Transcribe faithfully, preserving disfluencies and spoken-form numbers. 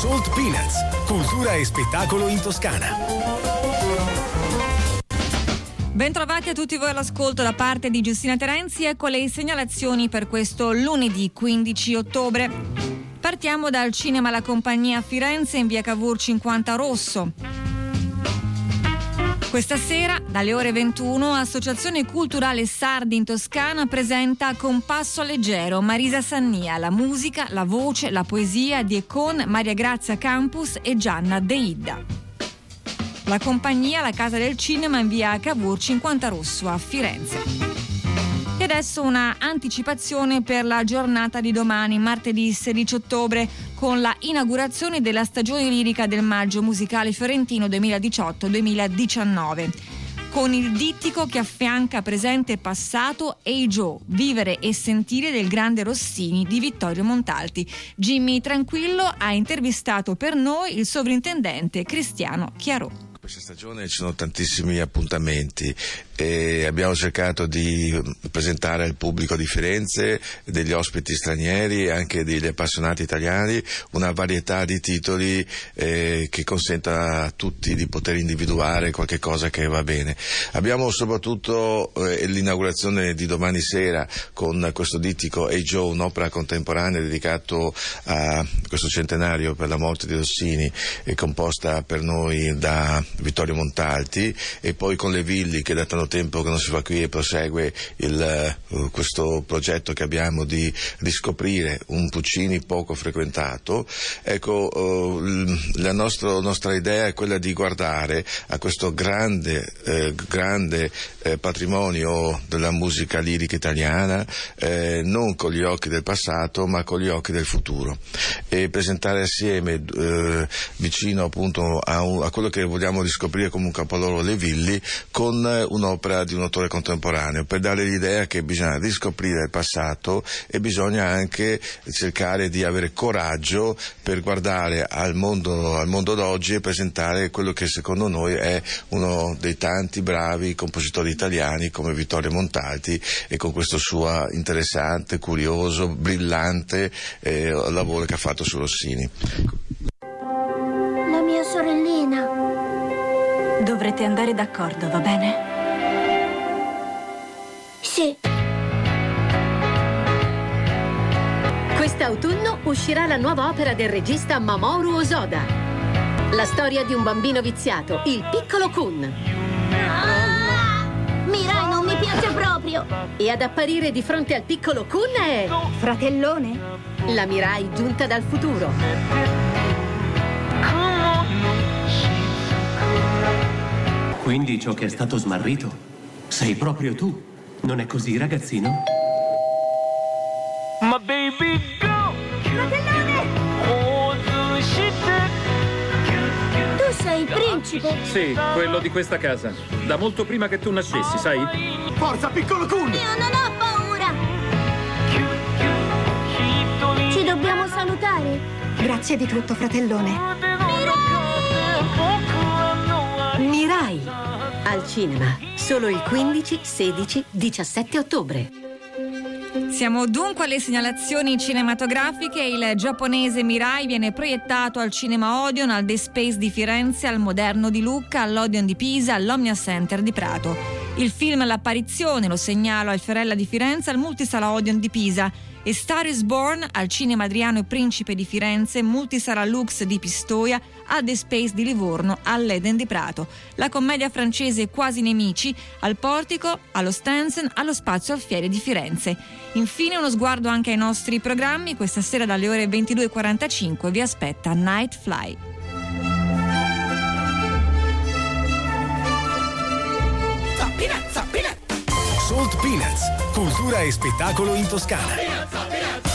Salt Peanuts, cultura e spettacolo in Toscana. Bentrovati a tutti voi all'ascolto da parte di Giustina Terenzi. Ecco le segnalazioni per questo lunedì quindici ottobre. Partiamo dal Cinema La Compagnia a Firenze in via Cavour cinquanta Rosso. Questa sera, dalle ore ventuno, Associazione Culturale Sardi in Toscana presenta Con passo leggero Marisa Sannia, la musica, la voce, la poesia di Econ, Maria Grazia Campus e Gianna De Idda. La Compagnia, la Casa del Cinema in via Cavour cinquanta Rosso a Firenze. E adesso una anticipazione per la giornata di domani, martedì sedici ottobre, con la inaugurazione della stagione lirica del Maggio Musicale Fiorentino duemiladiciotto duemiladiciannove. Con il dittico che affianca presente e passato Hey Joe, vivere e sentire del grande Rossini di Vittorio Montalti. Jimmy Tranquillo ha intervistato per noi il sovrintendente Cristiano Chiarò. Questa stagione ci sono tantissimi appuntamenti e abbiamo cercato di presentare al pubblico di Firenze, degli ospiti stranieri e anche degli appassionati italiani, una varietà di titoli eh, che consenta a tutti di poter individuare qualche cosa che va bene. Abbiamo soprattutto eh, l'inaugurazione di domani sera con questo dittico Hey Joe, un'opera contemporanea dedicato a questo centenario per la morte di Rossini e composta per noi da Vittorio Montalti, e poi con le Villi, che da tanto tempo che non si fa qui, e prosegue il, uh, questo progetto che abbiamo di riscoprire un Puccini poco frequentato. Ecco, uh, la nostro, nostra idea è quella di guardare a questo grande, eh, grande eh, patrimonio della musica lirica italiana, eh, non con gli occhi del passato ma con gli occhi del futuro, e presentare assieme eh, vicino appunto a, un, a quello che vogliamo riscoprire come un capolavoro Le Villi, con un'opera di un autore contemporaneo, per dare l'idea che bisogna riscoprire il passato e bisogna anche cercare di avere coraggio per guardare al mondo, al mondo d'oggi e presentare quello che secondo noi è uno dei tanti bravi compositori italiani come Vittorio Montalti, e con questo suo interessante, curioso, brillante eh, lavoro che ha fatto su Rossini. La mia sorellina. Dovrete andare d'accordo, va bene? Sì. Quest'autunno uscirà la nuova opera del regista Mamoru Hosoda. La storia di un bambino viziato, il piccolo Kun. Ah! Mirai non mi piace proprio. E ad apparire di fronte al piccolo Kun è... Fratellone? La Mirai giunta dal futuro. Quindi ciò che è stato smarrito sei proprio tu, non è così, ragazzino? Ma baby go! Fratellone! Tu sei il principe? Sì, quello di questa casa. Da molto prima che tu nascessi, sai? Forza, piccolo Kun! Io non ho paura! Ci dobbiamo salutare? Grazie di tutto, fratellone. Mirai, al cinema, solo il quindici, sedici, diciassette ottobre. Siamo dunque alle segnalazioni cinematografiche. Il giapponese Mirai viene proiettato al Cinema Odeon, al The Space di Firenze, al Moderno di Lucca, all'Odeon di Pisa, all'Omnia Center di Prato. Il film L'apparizione lo segnalo al Fiorella di Firenze, al Multisala Odeon di Pisa, e Star is Born al Cinema Adriano e Principe di Firenze, Multisala Lux di Pistoia, a The Space di Livorno, all'Eden di Prato. La commedia francese Quasi nemici al Portico, allo Stanzen, allo Spazio Alfieri di Firenze. Infine uno sguardo anche ai nostri programmi. Questa sera dalle ore ventidue e quarantacinque vi aspetta Night Fly. Salt Peanuts, cultura e spettacolo in Toscana.